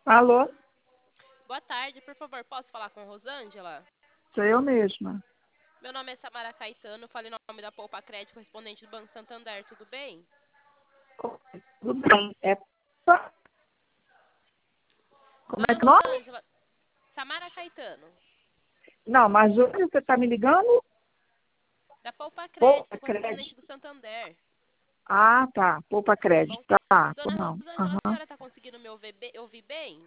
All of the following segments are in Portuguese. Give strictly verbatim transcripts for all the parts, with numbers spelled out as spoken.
Alô? Boa tarde, por favor, posso falar com Rosângela? Sou eu mesma. Meu nome é Samara Caetano, falei no nome da Poupa Crédito, correspondente do Banco Santander, tudo bem? Tudo bem. É só... Como é Dona que é o nome? Rosângela, Samara Caetano, Não, mas hoje você está me ligando? da Poupa Poupa Crédito, correspondente do crédito. Santander, Ah, tá. Poupa tá crédito. bom? Tá, tô Dona não. Rosângela, a Aham. senhora está conseguindo me ouvir be- ouvir bem?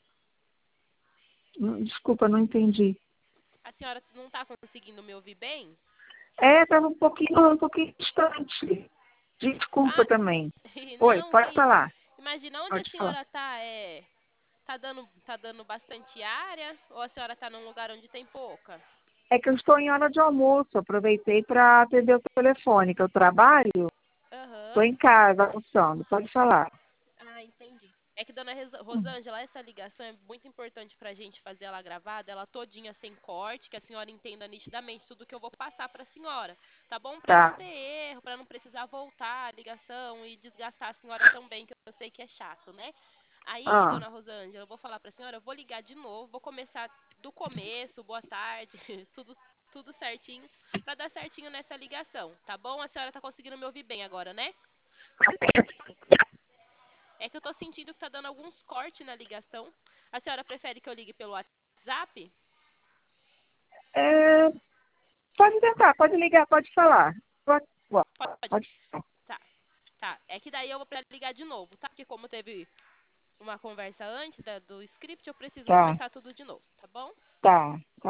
Hum, Desculpa, não entendi. A senhora não está conseguindo me ouvir bem? É, estava um pouquinho, um pouquinho distante. Desculpa Ah, também. Oi, não, pode que isso. falar. Imagina onde a Pode falar. senhora está, é... Tá dando, tá dando bastante área ou a senhora está num lugar onde tem pouca? É que eu estou em hora de almoço. Aproveitei para atender o telefone, que eu trabalho. Estou Aham. em casa, almoçando. Pode falar. Ah, entendi. É que, dona Resa- Rosângela, essa ligação é muito importante pra gente fazer ela gravada, ela todinha sem corte, que a senhora entenda nitidamente tudo que eu vou passar pra senhora, tá bom? Pra não Tá. ter erro, pra não precisar voltar a ligação e desgastar a senhora também, que eu sei que é chato, né? Aí, Ah, dona Rosângela, eu vou falar pra senhora, eu vou ligar de novo, vou começar do começo, boa tarde, tudo, tudo certinho, pra dar certinho nessa ligação, tá bom? A senhora tá conseguindo me ouvir bem agora, né? É que eu tô sentindo que tá dando alguns cortes na ligação. A senhora prefere que eu ligue pelo WhatsApp? é, pode tentar, pode ligar, pode falar. Pode, Pode. pode falar. Tá, tá. É que daí eu vou pra ligar de novo, tá? Porque como teve uma conversa antes da- do script, eu preciso Tá, começar tudo de novo, tá bom? tá.